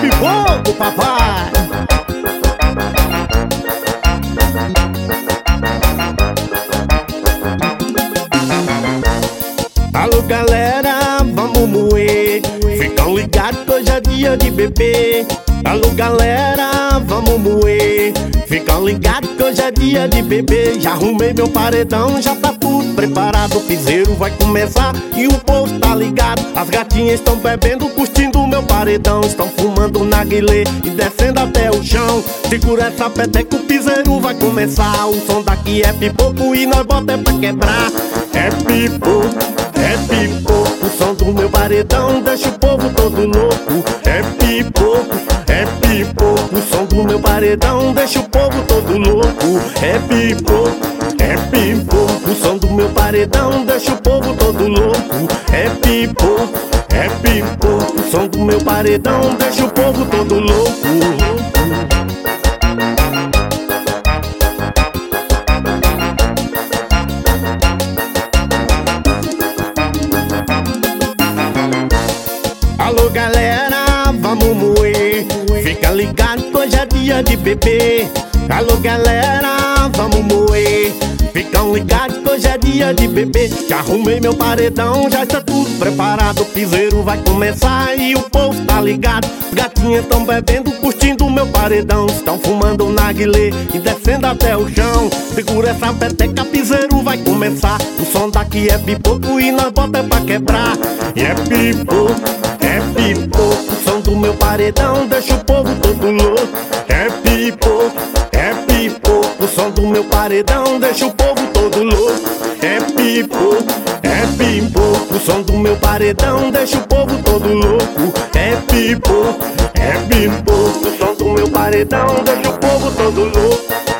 pipoco, papai. Alô galera, vamos moer. Ficam ligados que hoje é dia de beber. Alô galera, vamos moer. Ficam ligados que hoje é dia de beber. Já arrumei meu paredão, já tá tudo preparado. O piseiro vai começar e o povo tá ligado. As gatinhas estão bebendo, curtindo o meu paredão. Estão fumando narguilé e descendo até o chão. Segura essa peteca, o piseiro vai começar. O som daqui é pipoco e nós bota é pra quebrar. É pipoco. É pipoco, o som do meu paredão deixa o povo todo louco. É pipoco, o som do meu paredão deixa o povo todo louco. É pipoco, o som do meu paredão deixa o povo todo louco. É pipoco, o som do meu paredão deixa o povo todo louco. Alô galera, vamos moer. Fica ligado que hoje é dia de beber. Alô galera, vamos moer. Ficam ligados que hoje é dia de beber. Já arrumei meu paredão, já está tudo preparado. O piseiro vai começar e o povo tá ligado. Gatinhas estão bebendo, curtindo o meu paredão. Estão fumando narguilé e descendo até o chão. Segura essa peteca, piseiro vai começar. O som daqui é pipoco e nós bota é pra quebrar. E é pipoco, o som do meu paredão deixa o povo todo louco. É pipoco, o som do meu paredão deixa o povo todo louco. É pipoco, o som do meu paredão deixa o povo todo louco. É pipoco, o som do meu paredão deixa o povo todo louco.